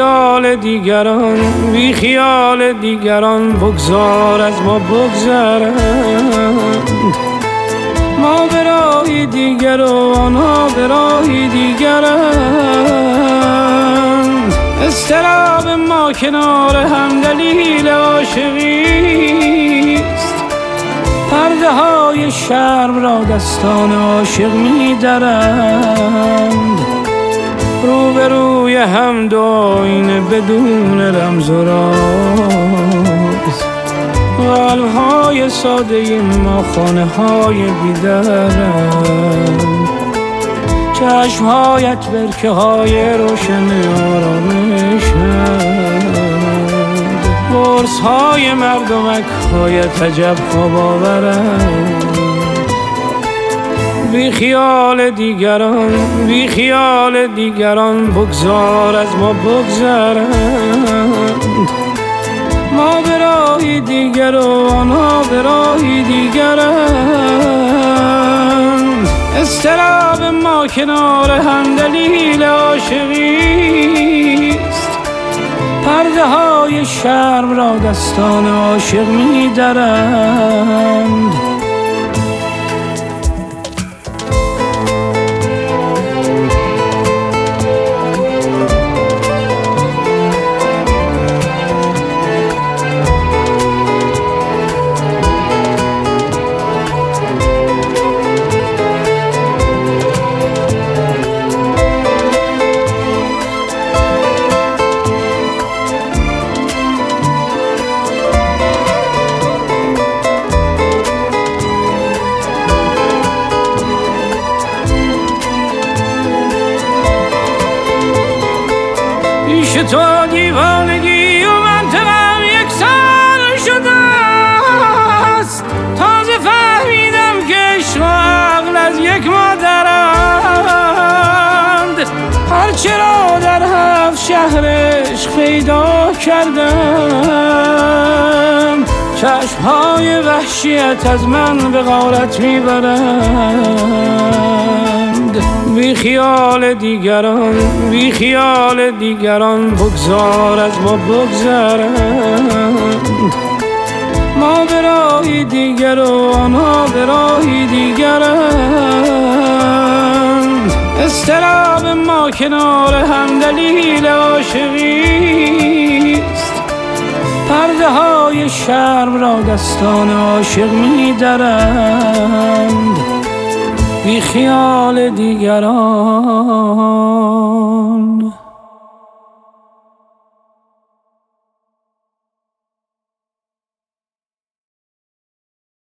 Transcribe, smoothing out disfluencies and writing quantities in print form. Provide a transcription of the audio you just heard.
خیال دیگران، بی خیال دیگران بگذار از ما بگذرند. ما به راهی دیگر و آنها به راهی دیگرند. اضطراب ما کنار هم دلیل عاشقیست. پرده های شرم را دستان عاشق می درند. روبروی هم دو آینه بدون رمز و راز. قلب‌های ساده ما خانه های بی‌درند. چشم‌هایت برکه های روشن آرامشند. قرص‌های مردمک هایت عجب خواب آورند. بی خیال دیگران، بی خیال دیگران بگذار از ما بگذرند. ما به راهی دیگر و آنها به راهی دیگرند. اضطراب ما کنار هم دلیل عاشقیست. پرده های شرم را دستان عاشق می درند. پیش تو دیوانگی و منطقم یک سال شده است. تازه فهمیدم که عشق و عقل از یک مادرند. هرچه را در 7 شهر عشق پیدا کردم. چشمهای وحشیت از من به غارت میبرند. بی خیال دیگران، بی خیال دیگران بگذار از ما بگذرند. ما به راهی دیگر و آنها به راهی دیگرند. اضطراب ما کنار هم دلیل عاشقیست. پرده های شرم را دستان عاشق می درند. بی خیال دیگران.